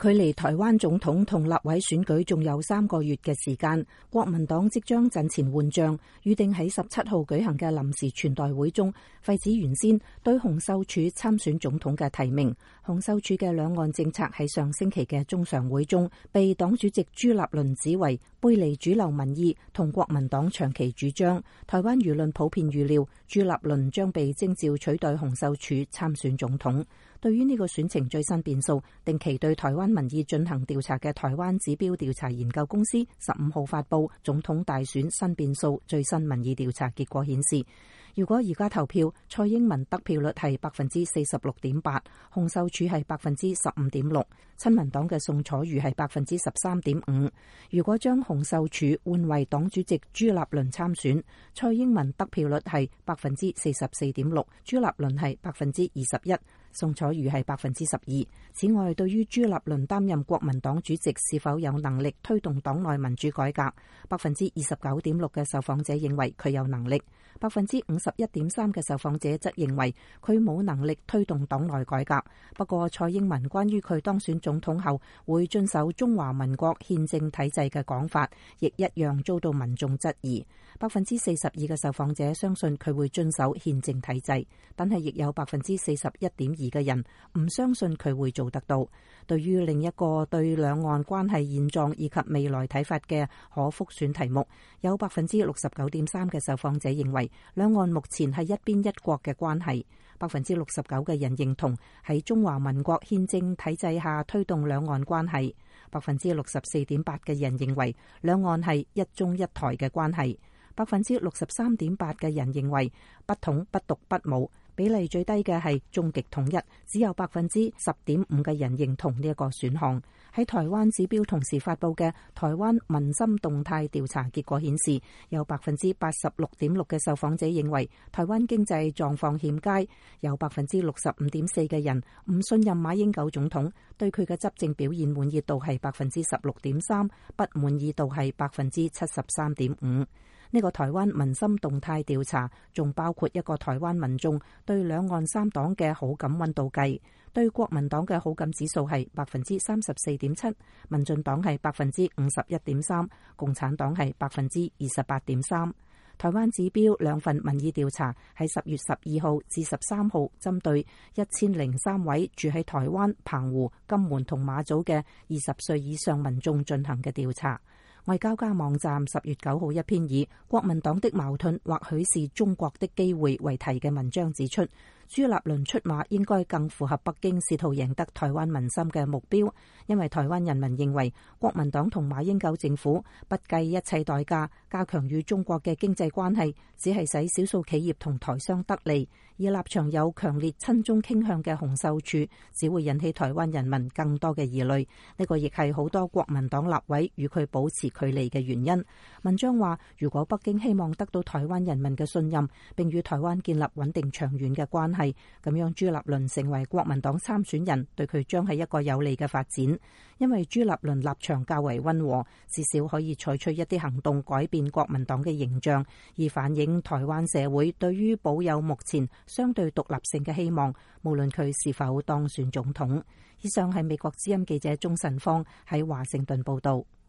距離台灣總統同立委選舉仲有3個月嘅時間，國民黨即將陣前換將，預定喺17號舉行嘅臨時全代會中廢止原先對洪秀柱參選總統嘅提名。洪秀柱嘅兩岸政策喺上星期嘅中常會中被黨主席朱立倫指為背離主流民意同國民黨長期主張。台灣輿論普遍預料朱立倫將被徵召取代洪秀柱參選總統。對於呢個選情最新變數，定期對台灣民意進行調查嘅台灣指標調查研究公司15號發布總統大選新變數最新民意調查結果顯示，如果而家投票，蔡英文得票率係46.8%，洪秀柱係15.6%，親民黨嘅宋楚瑜係13.5%。如果將洪秀柱換為黨主席朱立倫參選，蔡英文得票率係44.6%，朱立倫係21%，宋楚瑜係12%。此外，對於朱立倫擔任國民黨主席是否有能力推動黨內民主改革，29.6%嘅受訪者認為佢有能力，51.3%嘅受訪者則認為佢冇能力推動黨內改革。不過蔡英文關於佢當選總統後會遵守中華民國憲政體制嘅講法，亦一樣遭到民眾質疑。42%嘅受訪者相信佢會遵守憲政體制，但係亦有41.2%嘅人唔相信佢會做得到。對於另一個對兩岸關係現狀以及未來睇法嘅可複選題目，有69.3%嘅受訪者認為兩岸目前係一邊一國嘅關係，69%嘅人認同喺中華民國憲政體制下推動兩岸關係，64.8%嘅人認為兩岸係一中一台嘅關係，63.8%嘅人認為不統不獨不武。比例最低嘅係終極統一，只有10.5%嘅人認同呢一個選項。喺台灣指標同時發布嘅台灣民心動態調查結果顯示，有86.6%嘅受訪者認為台灣經濟狀況欠佳，有65.4%嘅人唔信任馬英九總統，對佢嘅執政表現滿意度係16.3%，不滿意度係73.5%。呢個台灣民心動態調查仲包括一個台灣民眾對兩岸三黨嘅好感溫度計，對國民黨嘅好感指數係34.7%，民進黨係51.3%，共產黨係28.3%。台灣指標兩份民意調查喺10月12號至13號針對1003位住喺台灣、澎湖、金門同馬祖嘅20歲以上民眾進行嘅調查。外交家網站10月9號一篇以國民黨的矛盾或許是中國的機會為題嘅文章指出，朱立倫出馬應該更符合北京試圖贏得台灣民心嘅目標，因為台灣人民認為國民黨同馬英九政府不計一切代價加強與中國嘅經濟關係，只係使少數企業同台商得利，而立場有強烈親中傾向嘅洪秀柱只會引起台灣人民更多嘅疑慮。呢個亦係好多國民黨立委與佢保持距離嘅原因。文章話，如果北京希望得到台灣人民嘅信任，並與台灣建立穩定長遠嘅關係，咁樣朱立倫成為國民黨參選人，對佢將係一個有利嘅發展。因為朱立倫立場較為溫和，至少可以採取一啲行動改變國民黨嘅形象，而反映台灣社會對於保有目前相對獨立性嘅希望，無論佢是否當選總統。以上係美國之音記者鍾晨芳喺華盛頓報道。